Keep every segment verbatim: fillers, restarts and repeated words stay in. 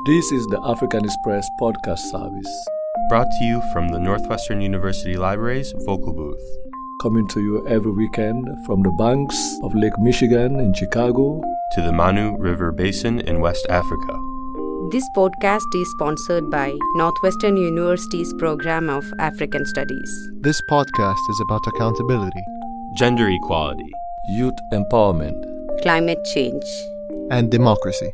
This is the African Express podcast service, brought to you from the Northwestern University Library's vocal booth. Coming to you every weekend from the banks of Lake Michigan in Chicago to the Manu River Basin in West Africa. This podcast is sponsored by Northwestern University's Program of African Studies. This podcast is about accountability, gender equality, youth empowerment, climate change, and democracy.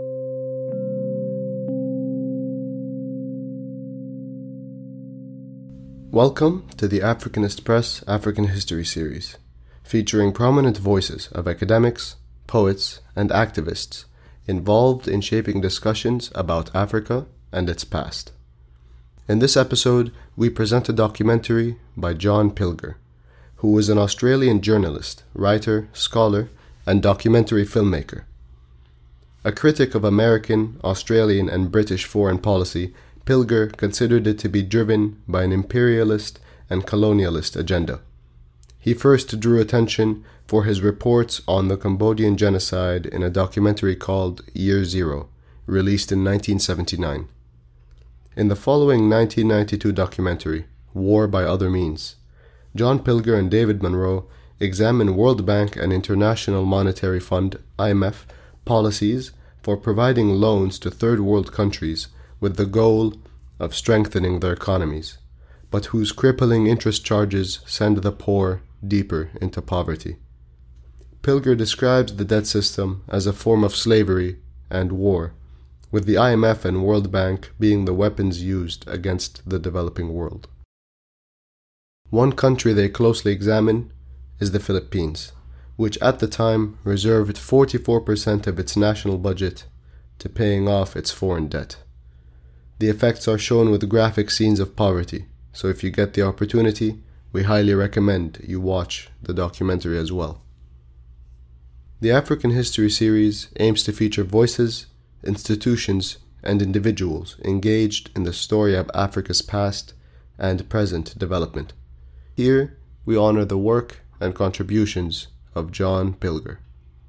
Welcome to the Africanist Press African History Series, featuring prominent voices of academics, poets, and activists involved in shaping discussions about Africa and its past. In this episode, we present a documentary by John Pilger, who is an Australian journalist, writer, scholar, and documentary filmmaker. A critic of American, Australian, and British foreign policy, Pilger considered it to be driven by an imperialist and colonialist agenda. He first drew attention for his reports on the Cambodian genocide in a documentary called Year Zero, released in nineteen seventy-nine. In the following nineteen ninety-two documentary, War by Other Means, John Pilger and David Monroe examine World Bank and International Monetary Fund, I M F, policies for providing loans to third world countries with the goal of strengthening their economies, but whose crippling interest charges send the poor deeper into poverty. Pilger describes the debt system as a form of slavery and war, with the I M F and World Bank being the weapons used against the developing world. One country they closely examine is the Philippines, which at the time reserved forty-four percent of its national budget to paying off its foreign debt. The effects are shown with graphic scenes of poverty, so if you get the opportunity, we highly recommend you watch the documentary as well. The African History Series aims to feature voices, institutions, and individuals engaged in the story of Africa's past and present development. Here, we honor the work and contributions of John Pilger.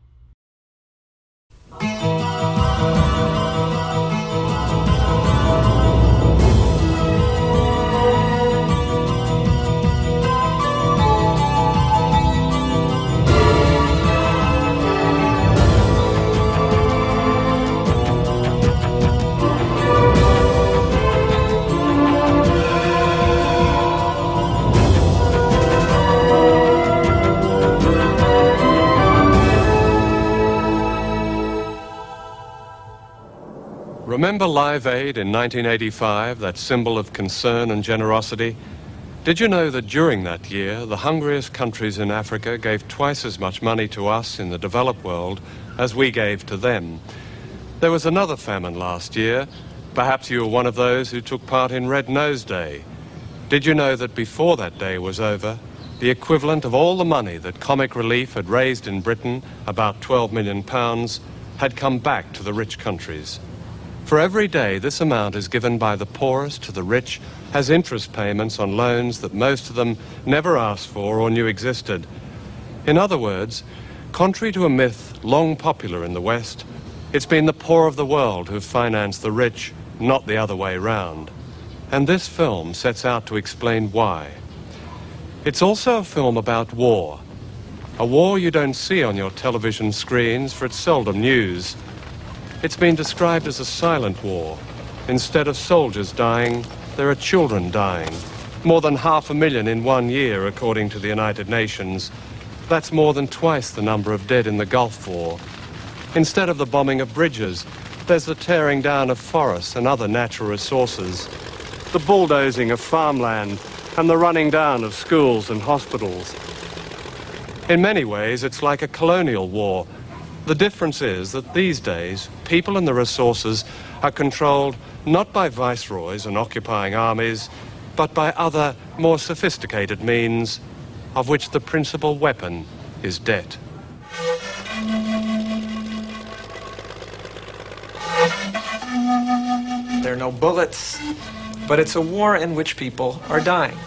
Remember Live Aid in nineteen eighty-five, that symbol of concern and generosity? Did you know that during that year, the hungriest countries in Africa gave twice as much money to us in the developed world as we gave to them? There was another famine last year. Perhaps you were one of those who took part in Red Nose Day. Did you know that before that day was over, the equivalent of all the money that Comic Relief had raised in Britain, about twelve million pounds, had come back to the rich countries? For every day this amount is given by the poorest to the rich has interest payments on loans that most of them never asked for or knew existed. In other words, contrary to a myth long popular in the West, it's been the poor of the world who've financed the rich, not the other way round. And this film sets out to explain why. It's also a film about war. A war you don't see on your television screens, for it's seldom news. It's been described as a silent war. Instead of soldiers dying, there are children dying. More than half a million in one year, according to the United Nations. That's more than twice the number of dead in the Gulf War. Instead of the bombing of bridges, there's the tearing down of forests and other natural resources, the bulldozing of farmland, and the running down of schools and hospitals. In many ways, it's like a colonial war. The difference is that these days, people and the resources are controlled not by viceroys and occupying armies, but by other, more sophisticated means, of which the principal weapon is debt. There are no bullets, but it's a war in which people are dying.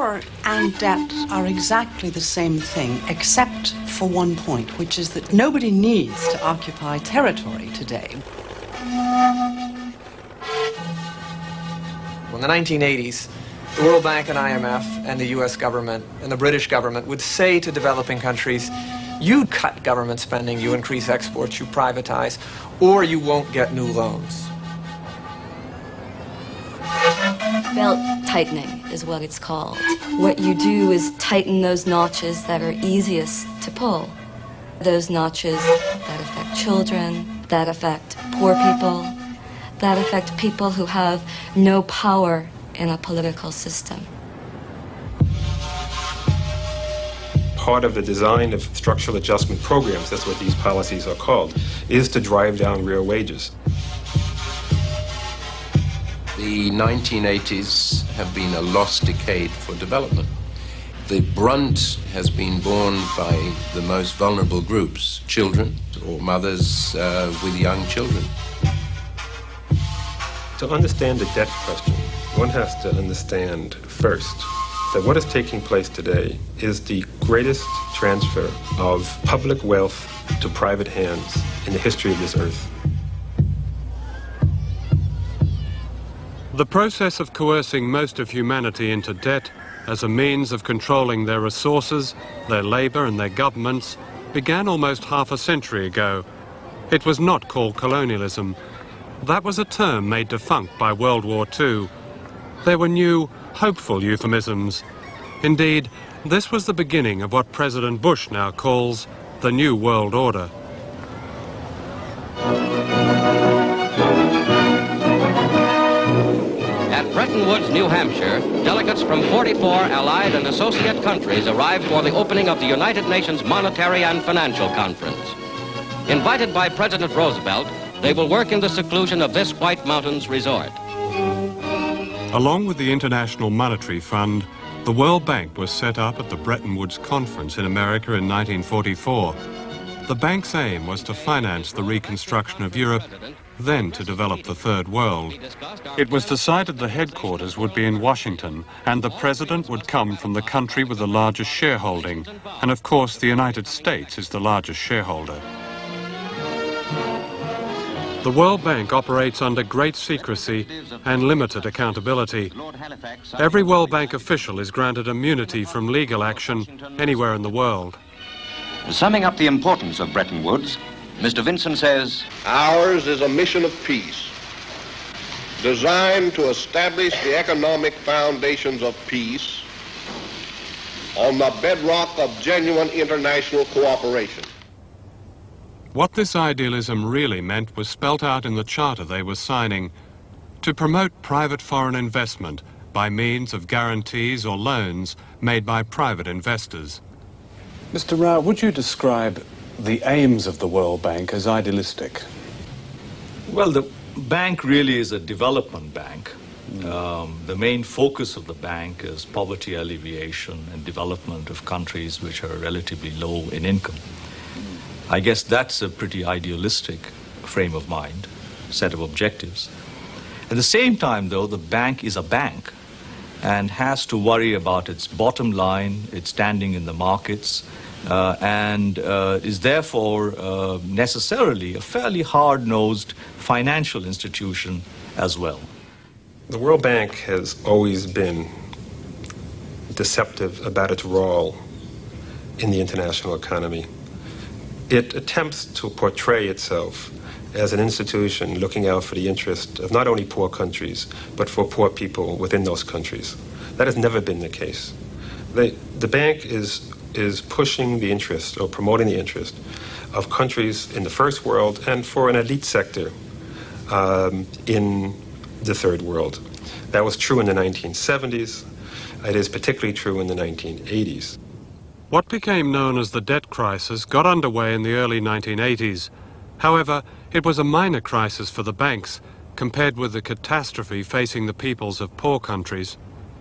War and debt are exactly the same thing, except for one point, which is that nobody needs to occupy territory today. Well, in the nineteen eighties, the World Bank and I M F and the U S government and the British government would say to developing countries, you cut government spending, you increase exports, you privatize, or you won't get new loans. Belt tightening is what it's called. What you do is tighten those notches that are easiest to pull. Those notches that affect children, that affect poor people, that affect people who have no power in a political system. Part of the design of structural adjustment programs, that's what these policies are called, is to drive down real wages. The nineteen eighties have been a lost decade for development. The brunt has been borne by the most vulnerable groups, children or mothers uh, with young children. To understand the debt question, one has to understand first that what is taking place today is the greatest transfer of public wealth to private hands in the history of this earth. The process of coercing most of humanity into debt as a means of controlling their resources, their labor and their governments began almost half a century ago. It was not called colonialism. That was a term made defunct by World War Two. There were new, hopeful euphemisms. Indeed, this was the beginning of what President Bush now calls the New World Order. At Bretton Woods, New Hampshire, delegates from forty-four allied and associate countries arrived for the opening of the United Nations Monetary and Financial Conference. Invited by President Roosevelt, they will work in the seclusion of this White Mountains resort. Along with the International Monetary Fund, the World Bank was set up at the Bretton Woods Conference in America in nineteen forty-four. The bank's aim was to finance the reconstruction of Europe, then to develop the Third World. It was decided the headquarters would be in Washington, and the president would come from the country with the largest shareholding. And of course, the United States is the largest shareholder. The World Bank operates under great secrecy and limited accountability. Every World Bank official is granted immunity from legal action anywhere in the world. Summing up the importance of Bretton Woods, Mister Vinson says, ours is a mission of peace, designed to establish the economic foundations of peace on the bedrock of genuine international cooperation. What this idealism really meant was spelt out in the charter they were signing: to promote private foreign investment by means of guarantees or loans made by private investors. Mister Rao, would you describe the aims of the World Bank as idealistic? Well, the bank really is a development bank. Mm. Um, the main focus of the bank is poverty alleviation and development of countries which are relatively low in income. Mm. I guess that's a pretty idealistic frame of mind, set of objectives. At the same time, though, the bank is a bank and has to worry about its bottom line, its standing in the markets, Uh, and uh, is therefore uh, necessarily a fairly hard-nosed financial institution as well. The World Bank has always been deceptive about its role in the international economy. It attempts to portray itself as an institution looking out for the interest of not only poor countries, but for poor people within those countries. That has never been the case. They, the bank is is pushing the interest or promoting the interest of countries in the first world and for an elite sector um, in the third world. That was true in the nineteen seventies. It is particularly true in the nineteen eighties. What became known as the debt crisis got underway in the early nineteen eighties. However, it was a minor crisis for the banks compared with the catastrophe facing the peoples of poor countries.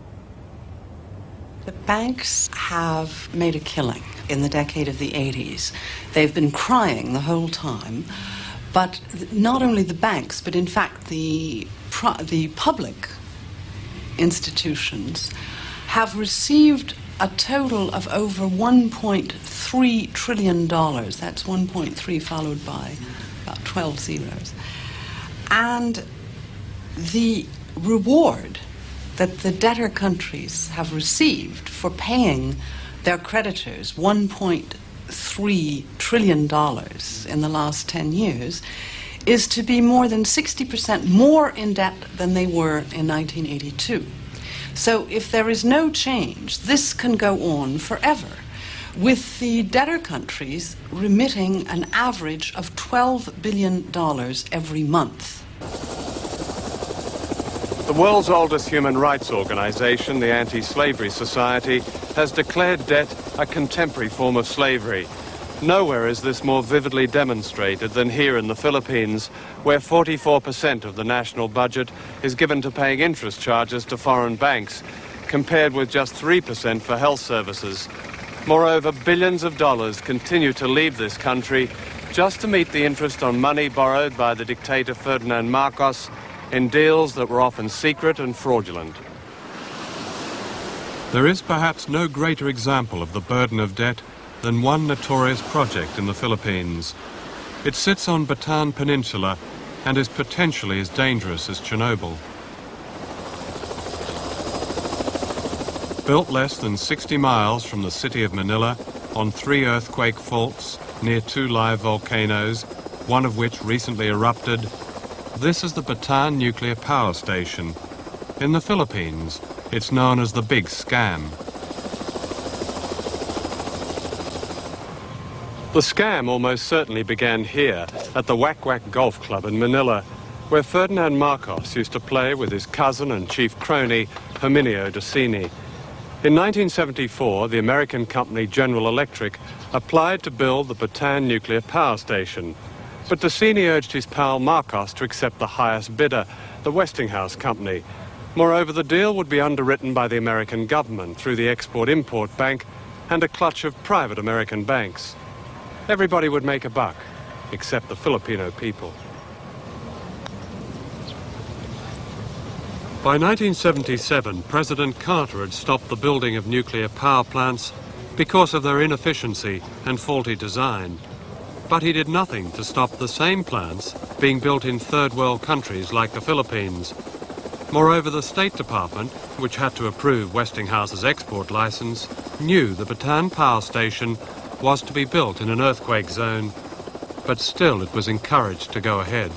The banks have made a killing in the decade of the eighties. They've been crying the whole time, but not only the banks, but in fact the, the public institutions have received a total of over one point three trillion dollars. That's one point three followed by about twelve zeros. And the reward that the debtor countries have received for paying their creditors one point three trillion dollars in the last ten years is to be more than sixty percent more in debt than they were in nineteen eighty-two. So if there is no change, this can go on forever, with the debtor countries remitting an average of twelve billion dollars every month. The world's oldest human rights organization, the Anti-Slavery Society, has declared debt a contemporary form of slavery. Nowhere is this more vividly demonstrated than here in the Philippines, where forty-four percent of the national budget is given to paying interest charges to foreign banks, compared with just three percent for health services. Moreover, billions of dollars continue to leave this country just to meet the interest on money borrowed by the dictator Ferdinand Marcos in deals that were often secret and fraudulent. There is perhaps no greater example of the burden of debt than one notorious project in the Philippines. It sits on Bataan Peninsula and is potentially as dangerous as Chernobyl. Built less than sixty miles from the city of Manila on three earthquake faults near two live volcanoes, one of which recently erupted, this is the Bataan Nuclear Power Station. In the Philippines, it's known as the Big Scam. The scam almost certainly began here at the Wack Wack Golf Club in Manila, where Ferdinand Marcos used to play with his cousin and chief crony, Herminio Docini. In nineteen seventy-four, the American company General Electric applied to build the Bataan Nuclear Power Station. But Docini urged his pal Marcos to accept the highest bidder, the Westinghouse Company. Moreover, the deal would be underwritten by the American government through the Export-Import Bank and a clutch of private American banks. Everybody would make a buck, except the Filipino people. By nineteen seventy-seven, President Carter had stopped the building of nuclear power plants because of their inefficiency and faulty design. But he did nothing to stop the same plants being built in third world countries like the Philippines. Moreover, the State Department, which had to approve Westinghouse's export license, knew the Bataan Power Station was to be built in an earthquake zone, but still it was encouraged to go ahead.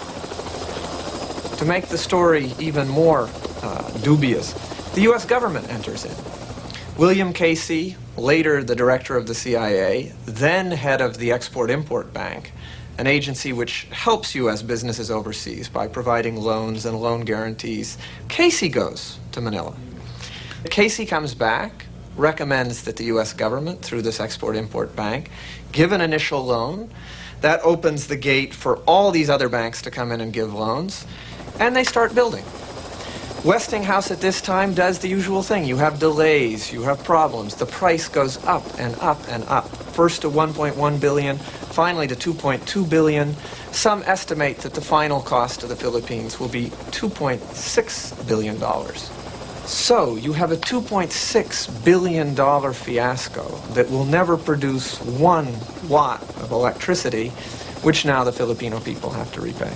To make the story even more uh, dubious, the U S government enters in. William Casey, later the director of the C I A, then head of the Export-Import Bank, an agency which helps U S businesses overseas by providing loans and loan guarantees. Casey goes to Manila. Casey comes back, recommends that the U S government, through this Export-Import Bank, give an initial loan. That opens the gate for all these other banks to come in and give loans, and they start building. Westinghouse at this time does the usual thing. You have delays, you have problems. The price goes up and up and up. First to one point one billion dollars, finally to two point two billion dollars. Some estimate that the final cost to the Philippines will be two point six billion dollars. So you have a two point six billion dollars fiasco that will never produce one watt of electricity, which now the Filipino people have to repay.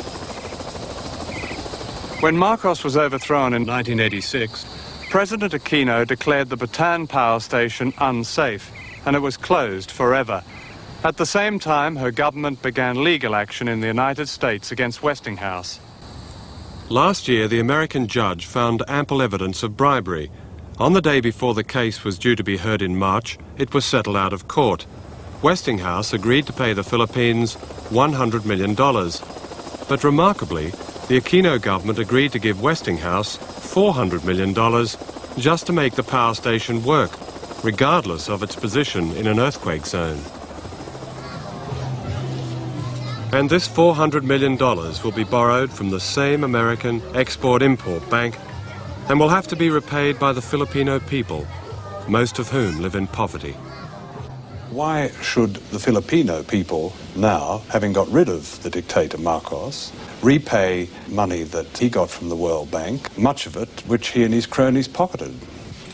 When Marcos was overthrown in nineteen eighty-six, President Aquino declared the Bataan Power Station unsafe, and it was closed forever. At the same time, her government began legal action in the United States against Westinghouse. Last year, the American judge found ample evidence of bribery. On the day before the case was due to be heard in March, it was settled out of court. Westinghouse agreed to pay the Philippines one hundred million dollars. But remarkably, the Aquino government agreed to give Westinghouse four hundred million dollars just to make the power station work, regardless of its position in an earthquake zone. And this four hundred million dollars will be borrowed from the same American Export-Import Bank and will have to be repaid by the Filipino people, most of whom live in poverty. Why should the Filipino people now, having got rid of the dictator Marcos, repay money that he got from the World Bank, much of it which he and his cronies pocketed?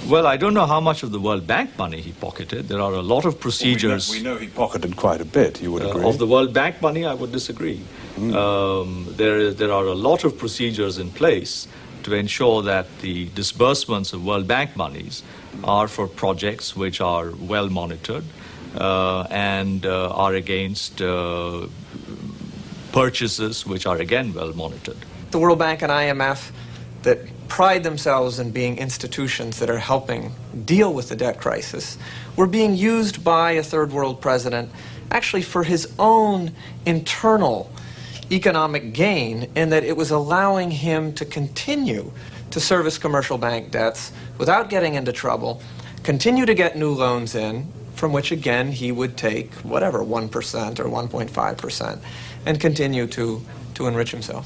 Well, I don't know how much of the World Bank money he pocketed. There are a lot of procedures. Well, we, know, we know he pocketed quite a bit, you would agree. Uh, of the World Bank money, I would disagree. Mm. Um, there, there are a lot of procedures in place to ensure that the disbursements of World Bank monies are for projects which are well monitored uh, and uh, are against uh, purchases which are again well monitored. The World Bank and I M F that pride themselves in being institutions that are helping deal with the debt crisis were being used by a third world president actually for his own internal economic gain, in that it was allowing him to continue to service commercial bank debts without getting into trouble, continue to get new loans in, from which again he would take whatever, one percent or one point five percent, and continue to, to enrich himself.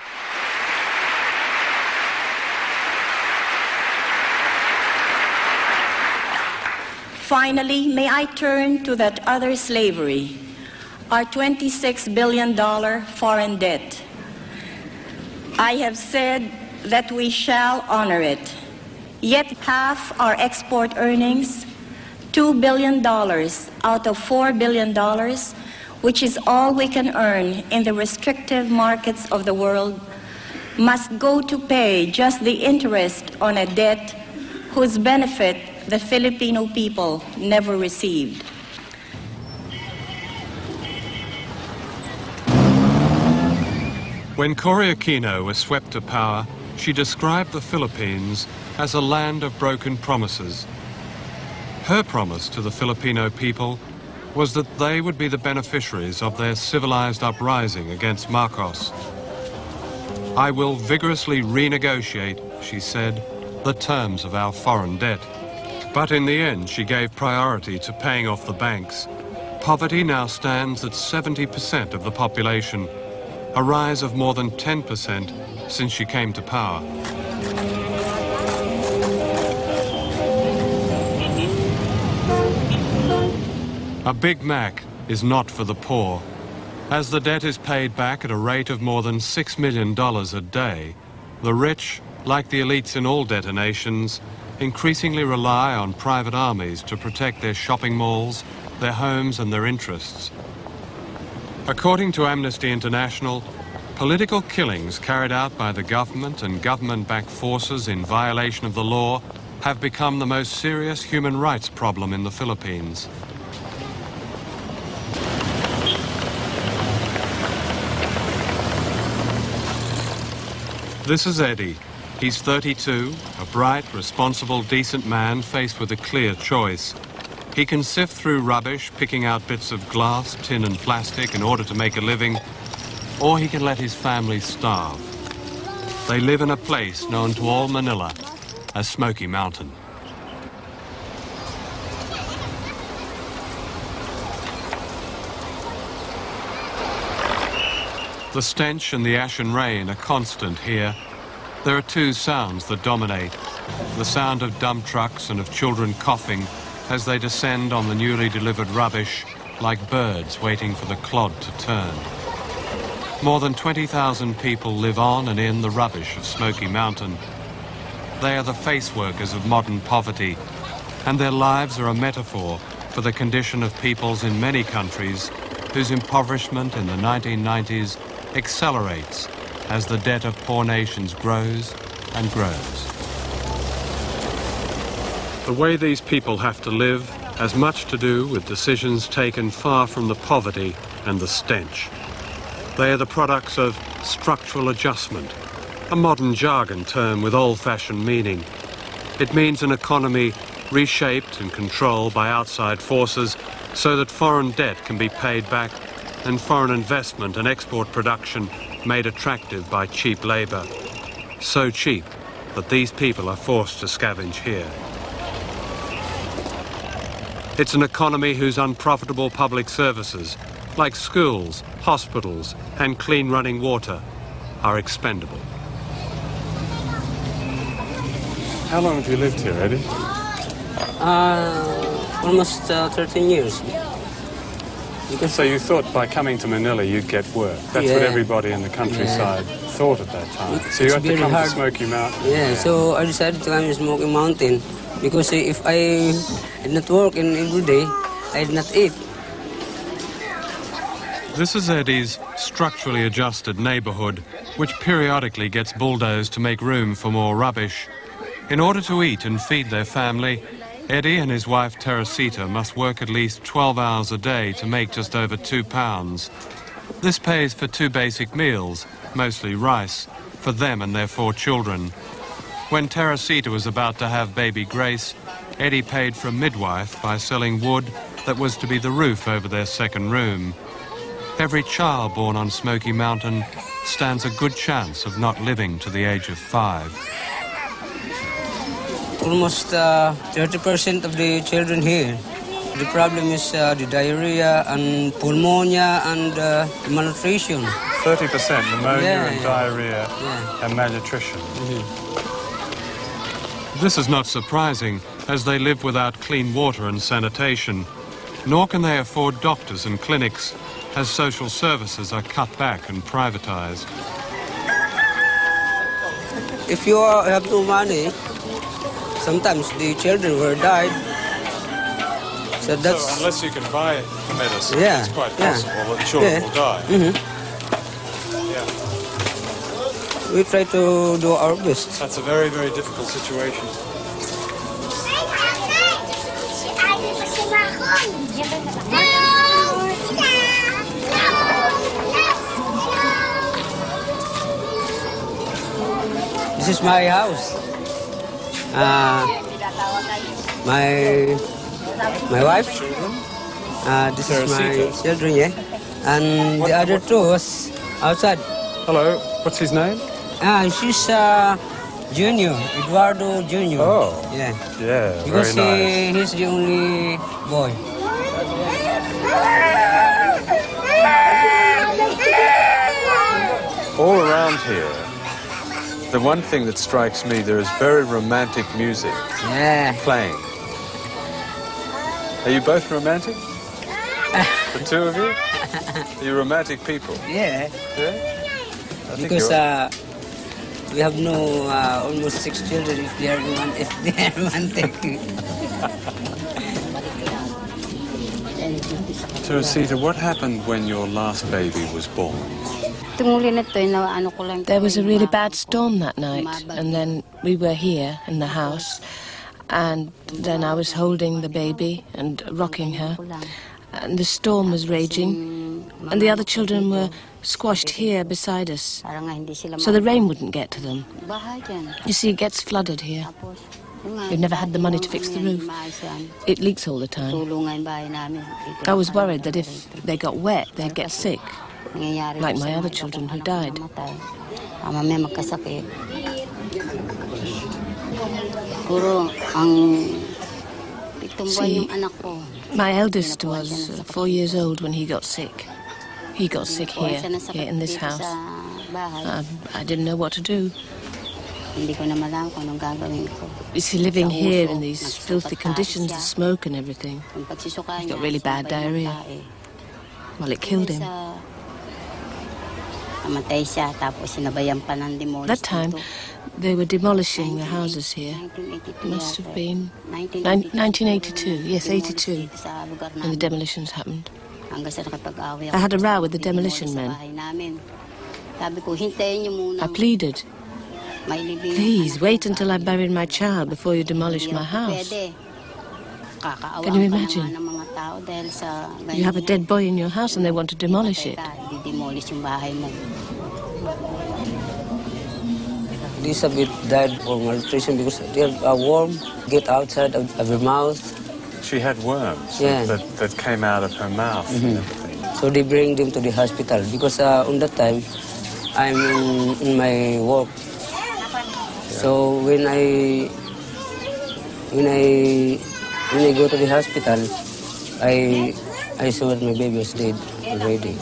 Finally, may I turn to that other slavery, our twenty-six billion dollars foreign debt. I have said that we shall honor it, yet half our export earnings, two billion dollars out of four billion dollars, which is all we can earn in the restrictive markets of the world, must go to pay just the interest on a debt whose benefit the Filipino people never received. When Cory Aquino was swept to power, she described the Philippines as a land of broken promises. Her promise to the Filipino people was that they would be the beneficiaries of their civilized uprising against Marcos. "I will vigorously renegotiate," she said, "the terms of our foreign debt." But in the end, she gave priority to paying off the banks. Poverty now stands at seventy percent of the population, a rise of more than ten percent since she came to power. A Big Mac is not for the poor. As the debt is paid back at a rate of more than six million dollars a day, the rich, like the elites in all debtor nations, increasingly rely on private armies to protect their shopping malls, their homes and their interests. According to Amnesty International, political killings carried out by the government and government-backed forces in violation of the law have become the most serious human rights problem in the Philippines. This is Eddie. He's thirty-two, a bright, responsible, decent man faced with a clear choice. He can sift through rubbish, picking out bits of glass, tin and plastic in order to make a living, or he can let his family starve. They live in a place known to all Manila as Smoky Mountain. The stench and the ash and rain are constant here. There are two sounds that dominate. The sound of dump trucks and of children coughing as they descend on the newly delivered rubbish like birds waiting for the clod to turn. More than twenty thousand people live on and in the rubbish of Smoky Mountain. They are the face workers of modern poverty, and their lives are a metaphor for the condition of peoples in many countries whose impoverishment in the nineteen nineties accelerates as the debt of poor nations grows and grows. The way these people have to live has much to do with decisions taken far from the poverty and the stench. They are the products of structural adjustment, a modern jargon term with old-fashioned meaning. It means an economy reshaped and controlled by outside forces so that foreign debt can be paid back and foreign investment and export production made attractive by cheap labor. So cheap that these people are forced to scavenge here. It's an economy whose unprofitable public services, like schools, hospitals, and clean running water, are expendable. How long have you lived here, Eddie? Uh, almost uh, thirteen years. So you thought by coming to Manila you'd get work. That's yeah. what everybody in the countryside yeah. thought at that time. It, so you had to come hard. to Smoky Mountain. Yeah, yeah, so I decided to come to Smoky Mountain Because if I did not work in every day, I did not eat. This is Eddie's structurally adjusted neighbourhood, which periodically gets bulldozed to make room for more rubbish. In order to eat and feed their family, Eddie and his wife Teresita must work at least twelve hours a day to make just over two pounds. This pays for two basic meals, mostly rice, for them and their four children. When Teresita was about to have baby Grace, Eddie paid for a midwife by selling wood that was to be the roof over their second room. Every child born on Smoky Mountain stands a good chance of not living to the age of five. Almost uh, thirty percent of the children here. The problem is uh, the diarrhea and pneumonia and uh, malnutrition. thirty percent pneumonia Yeah, and yeah. diarrhea Yeah. and malnutrition. Mm-hmm. This is not surprising, as they live without clean water and sanitation. Nor can they afford doctors and clinics, as social services are cut back and privatized. If you uh, have no money, sometimes the children will die. So that's... So unless you can buy the medicine, Yeah, it's quite yeah. possible that children Yeah. will die. Mhm. Yeah. We try to do our best. That's a very, very difficult situation. This is my house. Uh, my my wife. Uh, this is my Teresita. children, yeah. And the other two was outside. Hello, what's his name? Ah, she's uh, Junior, Eduardo Junior. Oh. Yeah. Yeah, Because very nice. he, he's the only boy. All around here, the one thing that strikes me, there is very romantic music Yeah. playing. Are you both romantic? The two of you? Are you romantic people? Yeah. Yeah? I think Because you're- uh, we have no uh, almost six children if they are roman- if they are romantic. Teresita, what happened when your last baby was born? There was a really bad storm that night, and then we were here in the house, and then I was holding the baby and rocking her, and the storm was raging, and the other children were squashed here beside us, so the rain wouldn't get to them. You see, it gets flooded here. We've never had the money to fix the roof. It leaks all the time. I was worried that if they got wet, they'd get sick, like my other children who died. See, my eldest was uh, four years old when he got sick. He got sick here, here in this house. Um, I didn't know what to do. You see, living here in these filthy conditions, the smoke and everything, he got really bad diarrhea. Well, it killed him. That time, they were demolishing the houses here. It must have been nine, nineteen eighty-two, yes, eighty-two, when the demolitions happened. I had a row with the demolition men. I pleaded, please, wait until I buried my child before you demolish my house. Can you imagine? You have a dead boy in your house and they want to demolish it. Elizabeth died of malnutrition because they are warm, get outside of, of her mouth. She had worms Yeah. that, that came out of her mouth and Mhm. everything. So they bring them to the hospital because uh, on that time I'm in, in my work. So when I when I when I go to the hospital, I I saw that my baby was dead already.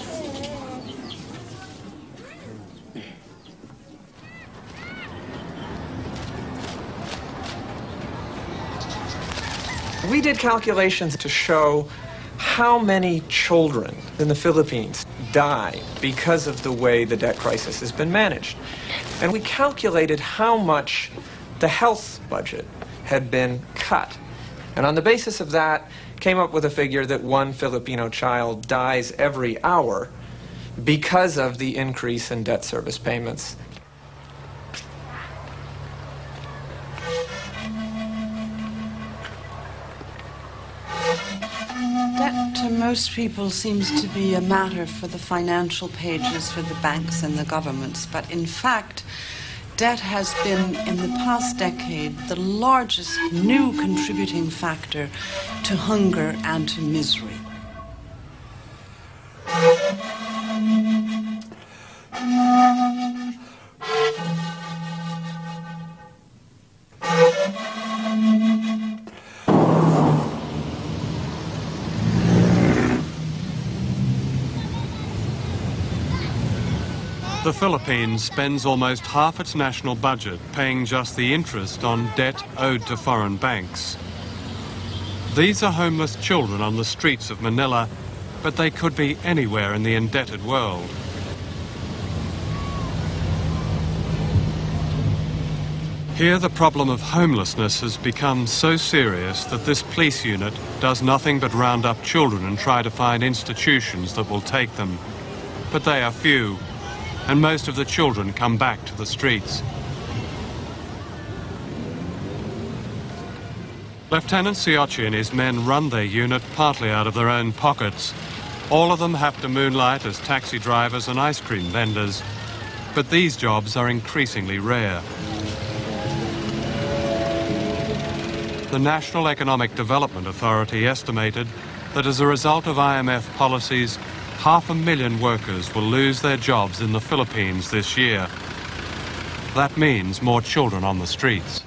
We did calculations to show how many children in the Philippines die because of the way the debt crisis has been managed. And we calculated how much the health budget had been cut. And on the basis of that, came up with a figure that one Filipino child dies every hour because of the increase in debt service payments. Debt to most people seems to be a matter for the financial pages, for the banks and the governments, but in fact, debt has been, in the past decade, the largest new contributing factor to hunger and to misery. The Philippines spends almost half its national budget paying just the interest on debt owed to foreign banks. These are homeless children on the streets of Manila, but they could be anywhere in the indebted world. Here the problem of homelessness has become so serious that this police unit does nothing but round up children and try to find institutions that will take them. But they are few, and most of the children come back to the streets. Lieutenant Siochi and his men run their unit partly out of their own pockets. All of them have to moonlight as taxi drivers and ice cream vendors, but these jobs are increasingly rare. The National Economic Development Authority estimated that as a result of I M F policies, half a million workers will lose their jobs in the Philippines this year. That means more children on the streets.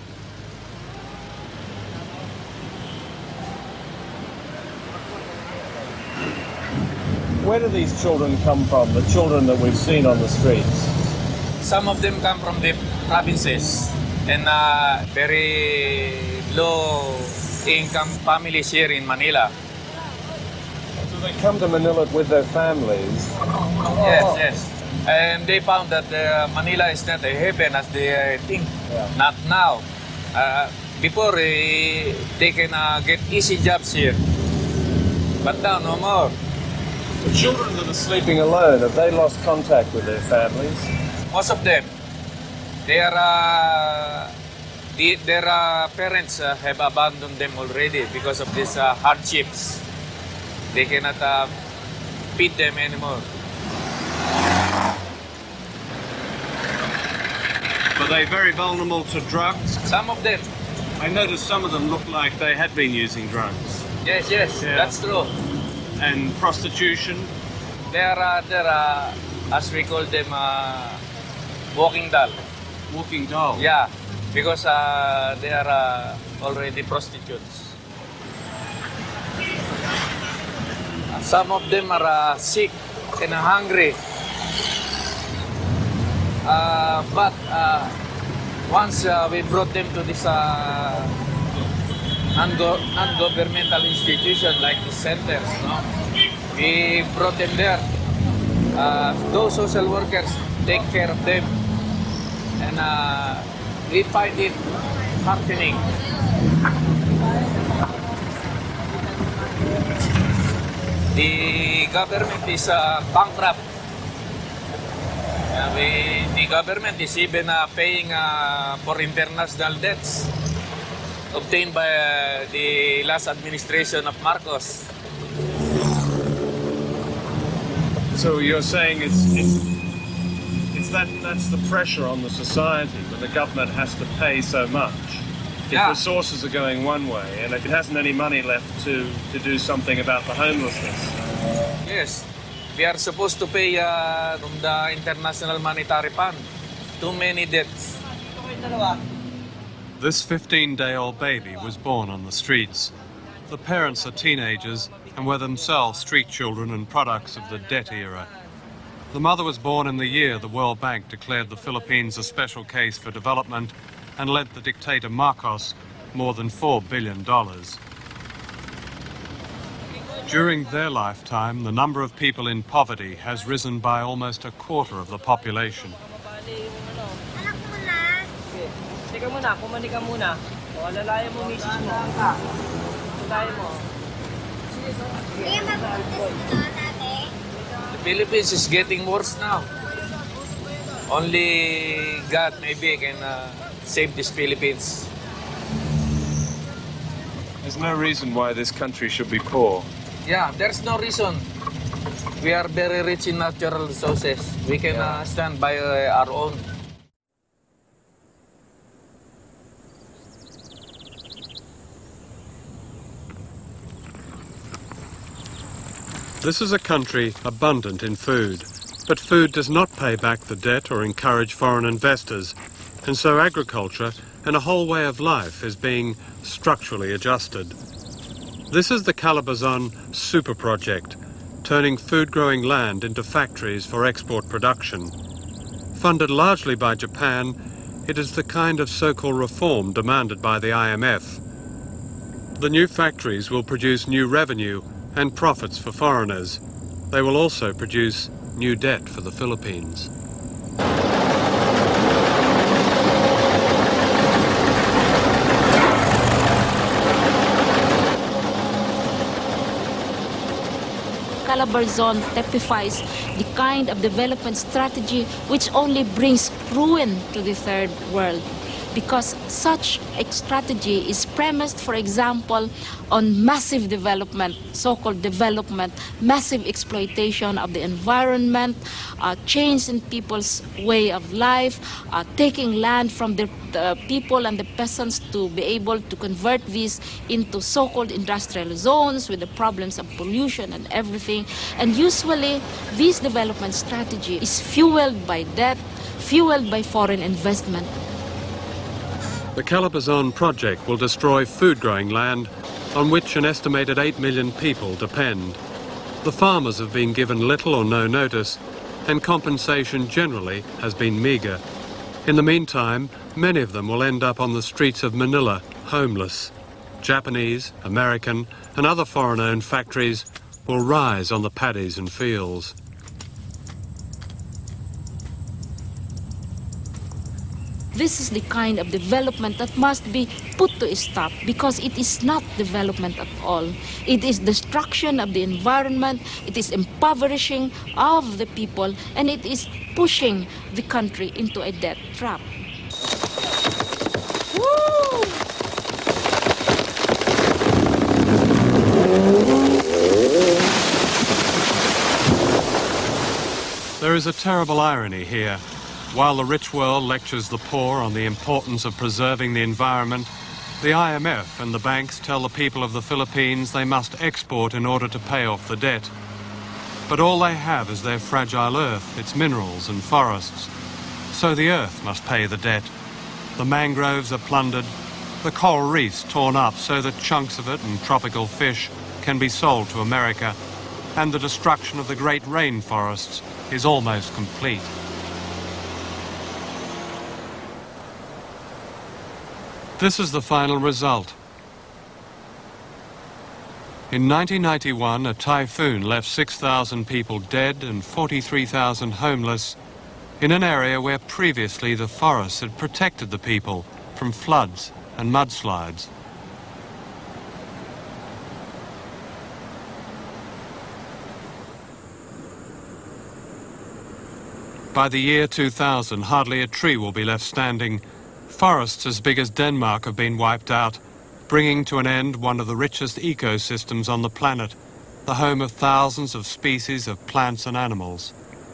Where do these children come from, the children that we've seen on the streets? Some of them come from the provinces and uh, very low income families here in Manila. They come to Manila with their families. Yes, yes. And they found that uh, Manila is not a heaven as they uh, think. Yeah. Not now. Uh, before, uh, they can uh, get easy jobs here. But now, no more. The children that are sleeping alone, have they lost contact with their families? Most of them. Their, uh, the, their uh, parents uh, have abandoned them already because of these uh, hardships. They cannot uh, feed them anymore. Are they very vulnerable to drugs? Some of them. I noticed some of them look like they had been using drugs. Yes, yes, yeah. That's true. And prostitution? They are, uh, they're, uh, as we call them, uh, walking doll. Walking doll? Yeah, because uh, they are uh, already prostitutes. Some of them are uh, sick and hungry. Uh, but uh, once uh, we brought them to this uh, non-governmental institution like the centers, no? We brought them there. Uh, those social workers take care of them. And uh, we find it heartening. The government is uh, bankrupt. Uh, we, the government is even uh, paying uh, for international debts obtained by uh, the last administration of Marcos. So you're saying it's, it's, it's that, that's the pressure on the society when the government has to pay so much. If yeah. resources are going one way and if it hasn't any money left to, to do something about the homelessness. Yes, we are supposed to pay uh, from the International Monetary Fund. Too many debts. This fifteen-day-old baby was born on the streets. The parents are teenagers and were themselves street children and products of the debt era. The mother was born in the year the World Bank declared the Philippines a special case for development and lent the dictator Marcos more than four billion dollars. During their lifetime, the number of people in poverty has risen by almost a quarter of the population. The Philippines is getting worse now. Only God maybe can uh, save this Philippines. There's no reason why this country should be poor. Yeah, there's no reason. We are very rich in natural resources. We can uh, stand by uh, our own. This is a country abundant in food, but food does not pay back the debt or encourage foreign investors, and so agriculture and a whole way of life is being structurally adjusted. This is the Calabazon Super Project, turning food-growing land into factories for export production. Funded largely by Japan, it is the kind of so-called reform demanded by the I M F. The new factories will produce new revenue and profits for foreigners. They will also produce new debt for the Philippines. Calabazon typifies the kind of development strategy which only brings ruin to the third world, because such a strategy is premised, for example, on massive development, so-called development, massive exploitation of the environment, uh, change in people's way of life, uh, taking land from the uh, people and the peasants to be able to convert these into so-called industrial zones with the problems of pollution and everything. And usually, this development strategy is fueled by debt, fueled by foreign investment. The Calabazon project will destroy food-growing land on which an estimated eight million people depend. The farmers have been given little or no notice, and compensation generally has been meagre. In the meantime, many of them will end up on the streets of Manila, homeless. Japanese, American, and other foreign-owned factories will rise on the paddies and fields. This is the kind of development that must be put to a stop, because it is not development at all. It is destruction of the environment, it is impoverishing of the people, and it is pushing the country into a debt trap. Woo! There is a terrible irony here. While the rich world lectures the poor on the importance of preserving the environment, the I M F and the banks tell the people of the Philippines they must export in order to pay off the debt. But all they have is their fragile earth, its minerals and forests. So the earth must pay the debt. The mangroves are plundered, the coral reefs torn up so that chunks of it and tropical fish can be sold to America, and the destruction of the great rainforests is almost complete. This is the final result. In nineteen ninety-one, a typhoon left six thousand people dead and forty-three thousand homeless in an area where previously the forests had protected the people from floods and mudslides. By the year two thousand, hardly a tree will be left standing. Forests as big as Denmark have been wiped out, bringing to an end one of the richest ecosystems on the planet, the home of thousands of species of plants and animals.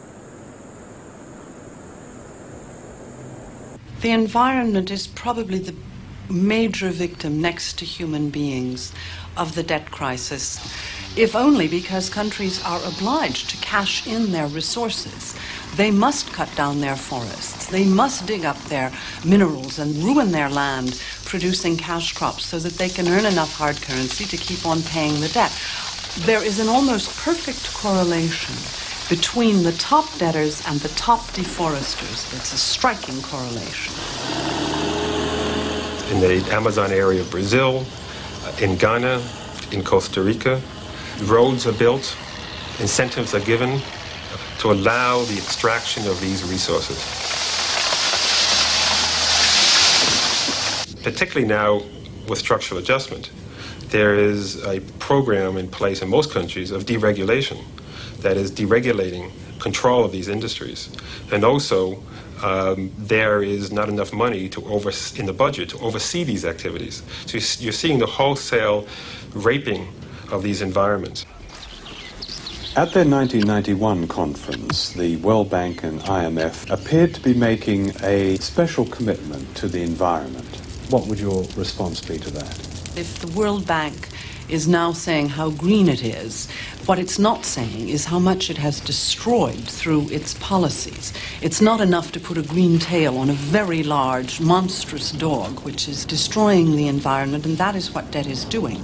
The environment is probably the major victim next to human beings of the debt crisis, if only because countries are obliged to cash in their resources. They must cut down their forests. They must dig up their minerals and ruin their land, producing cash crops so that they can earn enough hard currency to keep on paying the debt. There is an almost perfect correlation between the top debtors and the top deforesters. It's a striking correlation. In the Amazon area of Brazil, in Ghana, in Costa Rica, roads are built, incentives are given to allow the extraction of these resources. Particularly now with structural adjustment, there is a program in place in most countries of deregulation, that is deregulating control of these industries. And also, um, there is not enough money to over in the budget to oversee these activities. So you're seeing the wholesale raping of these environments. At their nineteen ninety-one conference, the World Bank and I M F appeared to be making a special commitment to the environment. What would your response be to that? If the World Bank is now saying how green it is, what it's not saying is how much it has destroyed through its policies. It's not enough to put a green tail on a very large, monstrous dog, which is destroying the environment, and that is what debt is doing.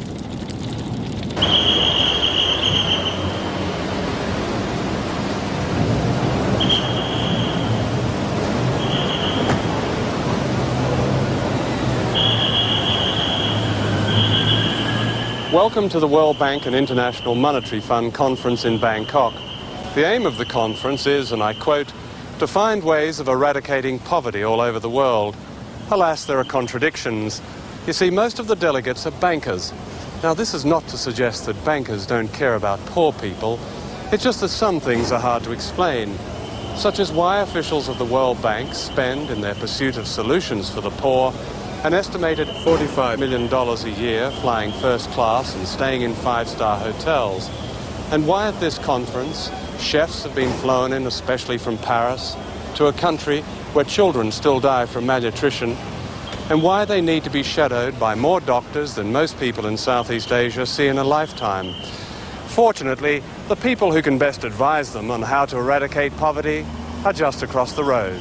Welcome to the World Bank and International Monetary Fund conference in Bangkok. The aim of the conference is, and I quote, to find ways of eradicating poverty all over the world. Alas, there are contradictions. You see, most of the delegates are bankers. Now, this is not to suggest that bankers don't care about poor people. It's just that some things are hard to explain, such as why officials of the World Bank spend, in their pursuit of solutions for the poor, an estimated forty-five million dollars a year flying first class and staying in five-star hotels. And why at this conference chefs have been flown in, especially from Paris, to a country where children still die from malnutrition, and why they need to be shadowed by more doctors than most people in Southeast Asia see in a lifetime. Fortunately, the people who can best advise them on how to eradicate poverty are just across the road.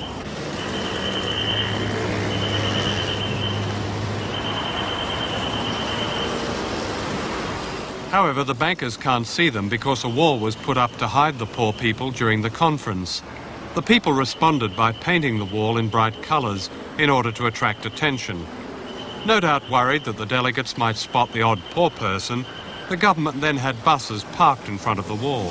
However, the bankers can't see them because a wall was put up to hide the poor people during the conference. The people responded by painting the wall in bright colours in order to attract attention. No doubt worried that the delegates might spot the odd poor person, the government then had buses parked in front of the wall.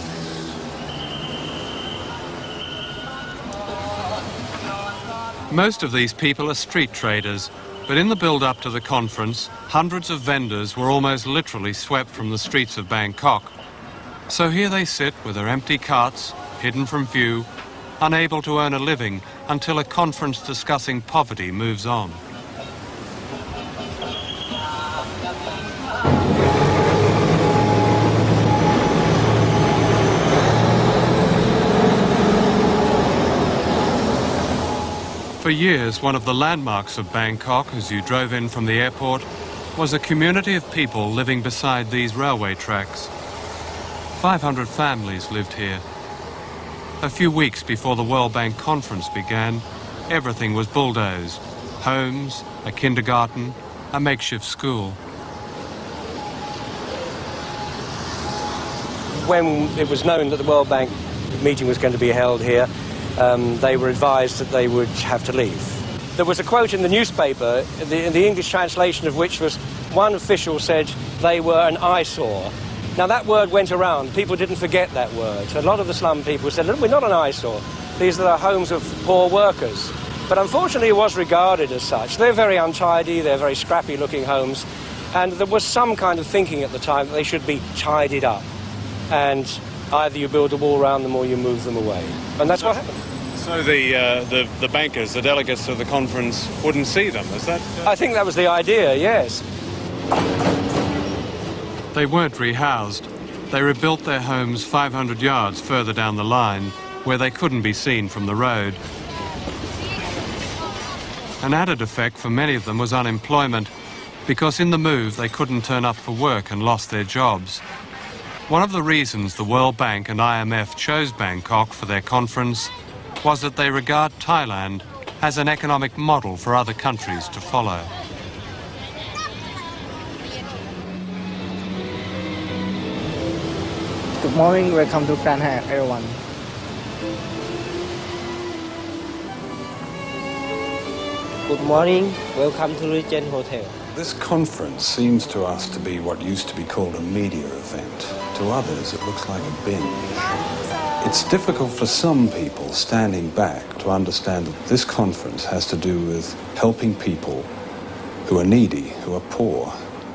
Most of these people are street traders, but in the build-up to the conference, hundreds of vendors were almost literally swept from the streets of Bangkok. So here they sit with their empty carts, hidden from view, unable to earn a living until a conference discussing poverty moves on. For years, one of the landmarks of Bangkok as you drove in from the airport was a community of people living beside these railway tracks. five hundred families lived here. A few weeks before the World Bank conference began, everything was bulldozed. Homes, a kindergarten, a makeshift school. When it was known that the World Bank meeting was going to be held here, Um, they were advised that they would have to leave. There was a quote in the newspaper, the, the English translation of which was, one official said they were an eyesore. Now that word went around, people didn't forget that word. A lot of the slum people said, look, we're not an eyesore, these are the homes of poor workers. But unfortunately it was regarded as such. They're very untidy, they're very scrappy looking homes, and there was some kind of thinking at the time that they should be tidied up. And either you build a wall around them or you move them away. And that's what happened. So the, uh, the, the bankers, the delegates of the conference, wouldn't see them, is that? Uh... I think that was the idea, yes. They weren't rehoused. They rebuilt their homes five hundred yards further down the line, where they couldn't be seen from the road. An added effect for many of them was unemployment, because in the move they couldn't turn up for work and lost their jobs. One of the reasons the World Bank and I M F chose Bangkok for their conference was that they regard Thailand as an economic model for other countries to follow. Good morning, welcome to Grand Hyatt, everyone. Good morning, welcome to Regent Hotel. This conference seems to us to be what used to be called a media event. To others, it looks like a binge. It's difficult for some people standing back to understand that this conference has to do with helping people who are needy, who are poor?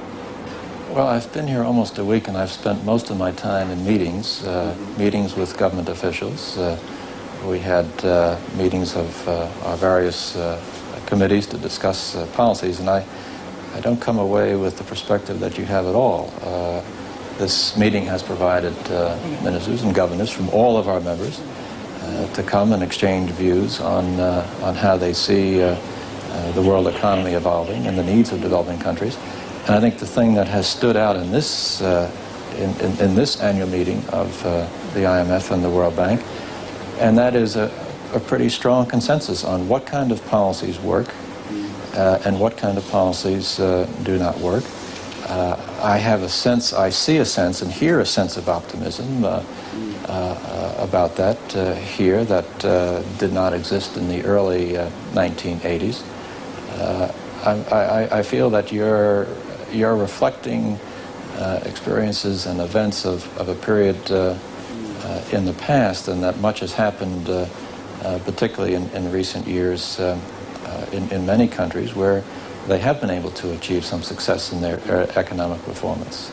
Well, I've been here almost a week, and I've spent most of my time in meetings, uh, meetings with government officials. Uh, we had uh, meetings of uh, our various uh, committees to discuss uh, policies, and I, I don't come away with the perspective that you have at all. Uh, this meeting has provided uh, ministers and governors from all of our members uh, to come and exchange views on, uh, on how they see uh, uh, the world economy evolving and the needs of developing countries. And I think the thing that has stood out in this, uh, in, in, in this annual meeting of uh, the I M F and the World Bank, and that is a, a pretty strong consensus on what kind of policies work uh, and what kind of policies uh, do not work. Uh, I have a sense, I see a sense and hear a sense of optimism uh, uh, about that uh, here that uh, did not exist in the early uh, nineteen eighties. Uh, I, I, I feel that you're You're reflecting uh, experiences and events of, of a period uh, uh, in the past, and that much has happened, uh, uh, particularly in, in recent years, uh, uh, in, in many countries where they have been able to achieve some success in their uh, economic performance.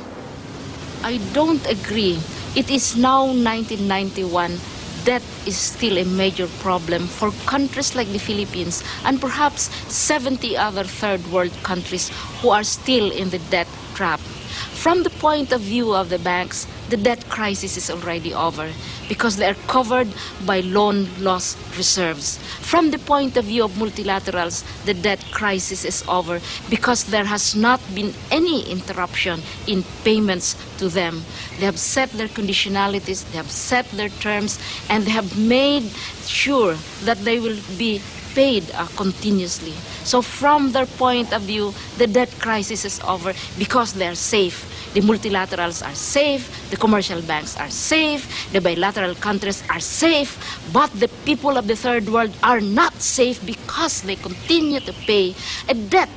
I don't agree. It is now nineteen ninety-one. Debt is still a major problem for countries like the Philippines and perhaps seventy other third world countries who are still in the debt trap. From the point of view of the banks, the debt crisis is already over because they are covered by loan loss reserves. From the point of view of multilaterals, the debt crisis is over because there has not been any interruption in payments to them. They have set their conditionalities, they have set their terms, and they have made sure that they will be paid uh, continuously. So from their point of view, the debt crisis is over because they're safe. The multilaterals are safe, the commercial banks are safe, the bilateral countries are safe, but the people of the third world are not safe because they continue to pay a debt.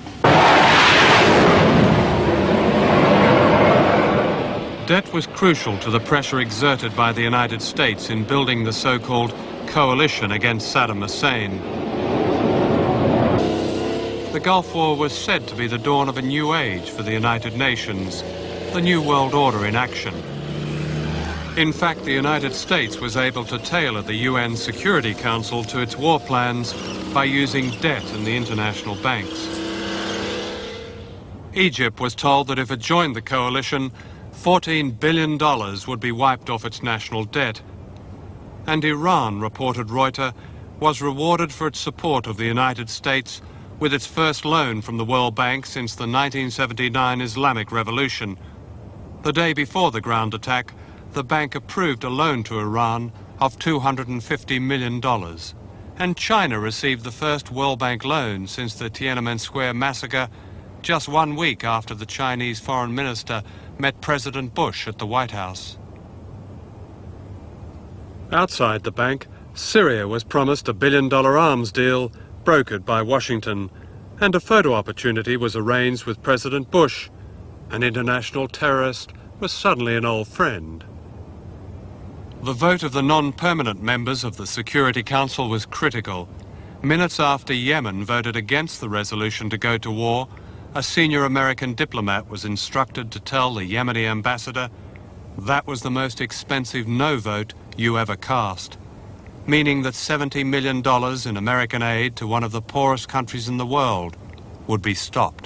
Debt was crucial to the pressure exerted by the United States in building the so-called coalition against Saddam Hussein. The Gulf War was said to be the dawn of a new age for the United Nations, the New World Order in action. In fact, the United States was able to tailor the U N Security Council to its war plans by using debt in the international banks. Egypt was told that if it joined the coalition, fourteen billion dollars would be wiped off its national debt. And Iran, reported Reuters, was rewarded for its support of the United States with its first loan from the World Bank since the nineteen seventy-nine Islamic Revolution. The day before the ground attack, the bank approved a loan to Iran of two hundred fifty million dollars. And China received the first World Bank loan since the Tiananmen Square massacre, just one week after the Chinese foreign minister met President Bush at the White House. Outside the bank, Syria was promised a billion-dollar arms deal brokered by Washington, and a photo opportunity was arranged with President Bush. An international terrorist was suddenly an old friend. The vote of the non-permanent members of the Security Council was critical. Minutes after Yemen voted against the resolution to go to war, a senior American diplomat was instructed to tell the Yemeni ambassador, "That was the most expensive no vote you ever cast," meaning that seventy million dollars in American aid to one of the poorest countries in the world would be stopped.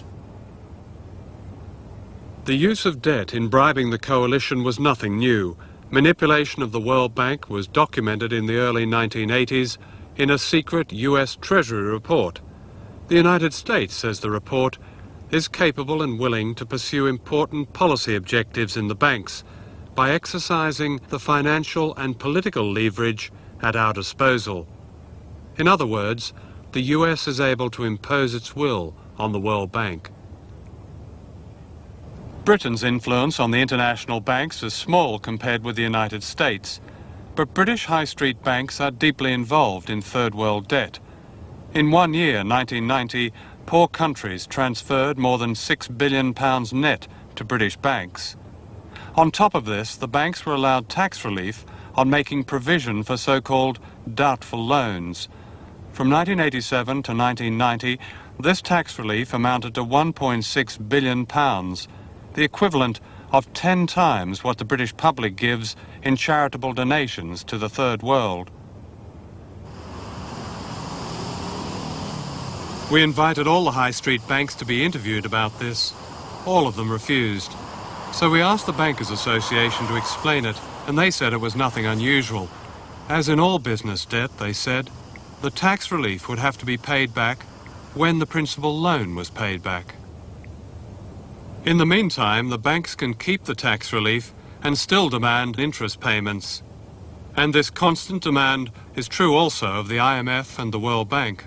The use of debt in bribing the coalition was nothing new. Manipulation of the World Bank was documented in the early nineteen eighties in a secret U S Treasury report. The United States, says the report, is capable and willing to pursue important policy objectives in the banks by exercising the financial and political leverage at our disposal. In other words, the U S is able to impose its will on the World Bank. Britain's influence on the international banks is small compared with the United States, but British high street banks are deeply involved in third world debt. In one year, nineteen ninety, poor countries transferred more than six billion pounds net to British banks. On top of this, the banks were allowed tax relief on making provision for so-called doubtful loans. From nineteen eighty-seven to nineteen ninety, this tax relief amounted to one point six billion pounds, the equivalent of ten times what the British public gives in charitable donations to the Third World. We invited all the high street banks to be interviewed about this. All of them refused. So we asked the Bankers Association to explain it, and they said it was nothing unusual. As in all business debt, they said, the tax relief would have to be paid back when the principal loan was paid back. In the meantime, the banks can keep the tax relief and still demand interest payments. And this constant demand is true also of the I M F and the World Bank.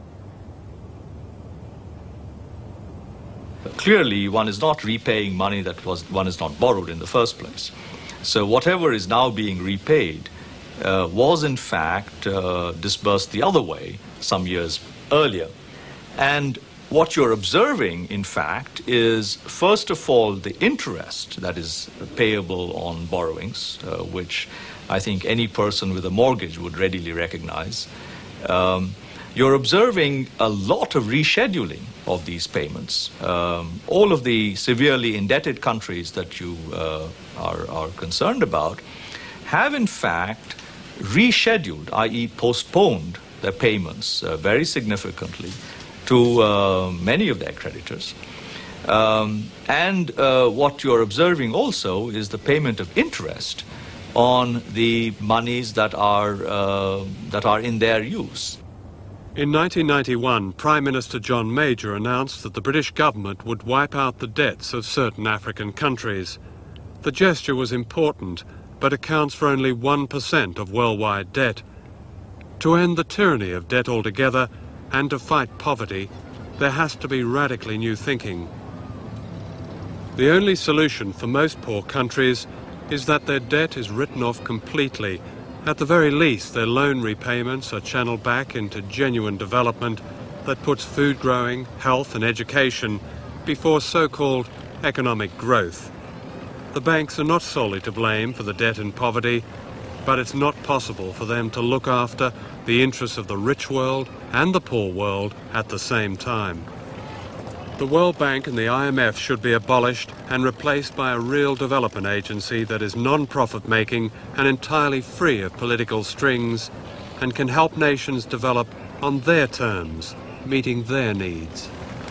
Clearly, one is not repaying money that was one is not borrowed in the first place. So whatever is now being repaid uh, was in fact uh, disbursed the other way some years earlier. And what you're observing, in fact, is first of all the interest that is payable on borrowings, uh, which I think any person with a mortgage would readily recognize. Um, You're observing a lot of rescheduling of these payments. Um, all of the severely indebted countries that you uh, are, are concerned about have in fact rescheduled, that is postponed their payments uh, very significantly to uh, many of their creditors. Um, and uh, what you're observing also is the payment of interest on the monies that are, uh, that are in their use. In nineteen ninety-one, Prime Minister John Major announced that the British government would wipe out the debts of certain African countries. The gesture was important, but accounts for only one percent of worldwide debt. To end the tyranny of debt altogether and to fight poverty, there has to be radically new thinking. The only solution for most poor countries is that their debt is written off completely. At the very least, their loan repayments are channeled back into genuine development that puts food growing, health and education before so-called economic growth. The banks are not solely to blame for the debt and poverty, but it's not possible for them to look after the interests of the rich world and the poor world at the same time. The World Bank and the I M F should be abolished and replaced by a real development agency that is non-profit making and entirely free of political strings and can help nations develop on their terms, meeting their needs.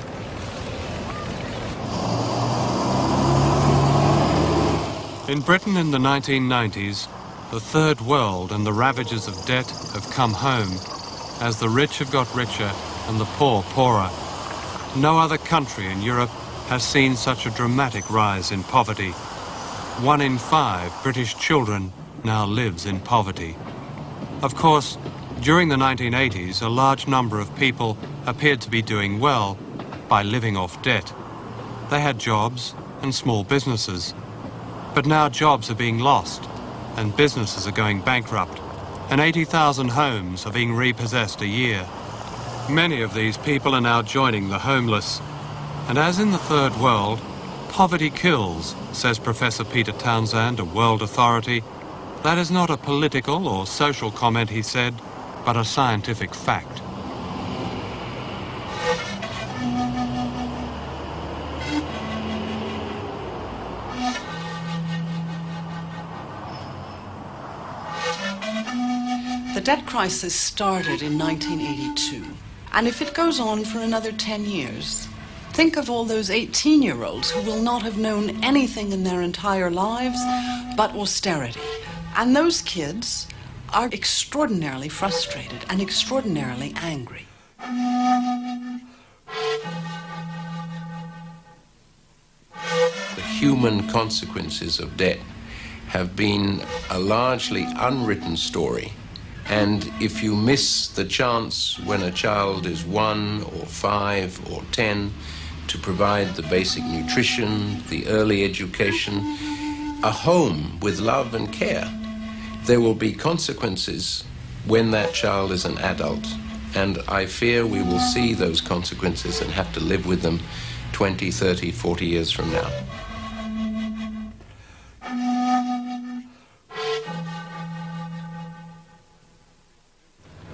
In Britain in the nineteen nineties, the Third World and the ravages of debt have come home as the rich have got richer and the poor poorer. No other country in Europe has seen such a dramatic rise in poverty. One in five British children now lives in poverty. Of course, during the nineteen eighties, a large number of people appeared to be doing well by living off debt. They had jobs and small businesses. But now jobs are being lost and businesses are going bankrupt, and eighty thousand homes are being repossessed a year. Many of these people are now joining the homeless. And as in the Third World, poverty kills, says Professor Peter Townsend, a World Authority. That is not a political or social comment, he said, but a scientific fact. The debt crisis started in nineteen eighty-two. And if it goes on for another ten years, think of all those eighteen-year-olds who will not have known anything in their entire lives but austerity. And those kids are extraordinarily frustrated and extraordinarily angry. The human consequences of debt have been a largely unwritten story. And if you miss the chance when a child is one or five or ten to provide the basic nutrition, the early education, a home with love and care, there will be consequences when that child is an adult. And I fear we will see those consequences and have to live with them twenty, thirty, forty years from now.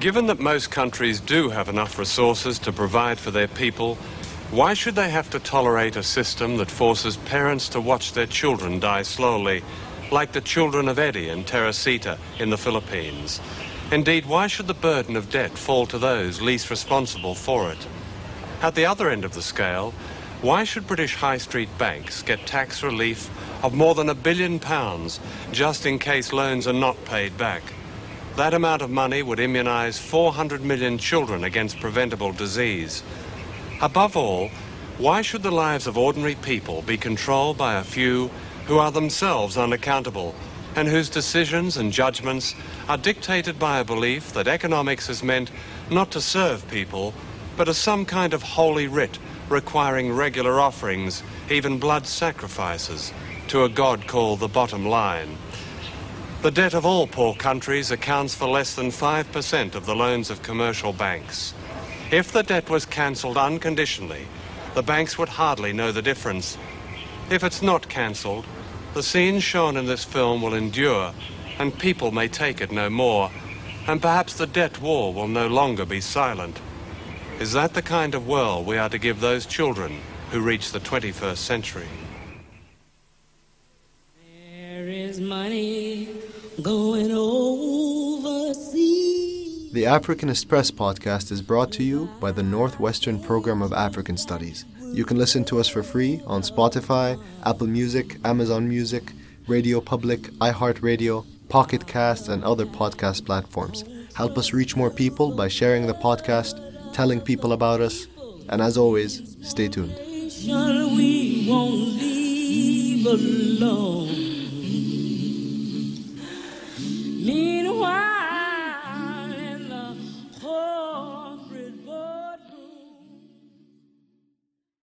Given that most countries do have enough resources to provide for their people, why should they have to tolerate a system that forces parents to watch their children die slowly, like the children of Eddie and Teresita in the Philippines? Indeed, why should the burden of debt fall to those least responsible for it? At the other end of the scale, why should British high street banks get tax relief of more than a billion pounds just in case loans are not paid back? That amount of money would immunize four hundred million children against preventable disease. Above all, why should the lives of ordinary people be controlled by a few who are themselves unaccountable and whose decisions and judgments are dictated by a belief that economics is meant not to serve people, but as some kind of holy writ requiring regular offerings, even blood sacrifices, to a god called the bottom line? The debt of all poor countries accounts for less than five percent of the loans of commercial banks. If the debt was cancelled unconditionally, the banks would hardly know the difference. If it's not cancelled, the scenes shown in this film will endure, and people may take it no more, and perhaps the debt war will no longer be silent. Is that the kind of world we are to give those children who reach the twenty-first century? There is money going overseas. The African Express podcast is brought to you by the Northwestern Program of African Studies. You can listen to us for free on Spotify, Apple Music, Amazon Music, Radio Public, iHeartRadio, Pocket Cast, and other podcast platforms. Help us reach more people by sharing the podcast, telling people about us, and as always, stay tuned. We won't leave alone. Mean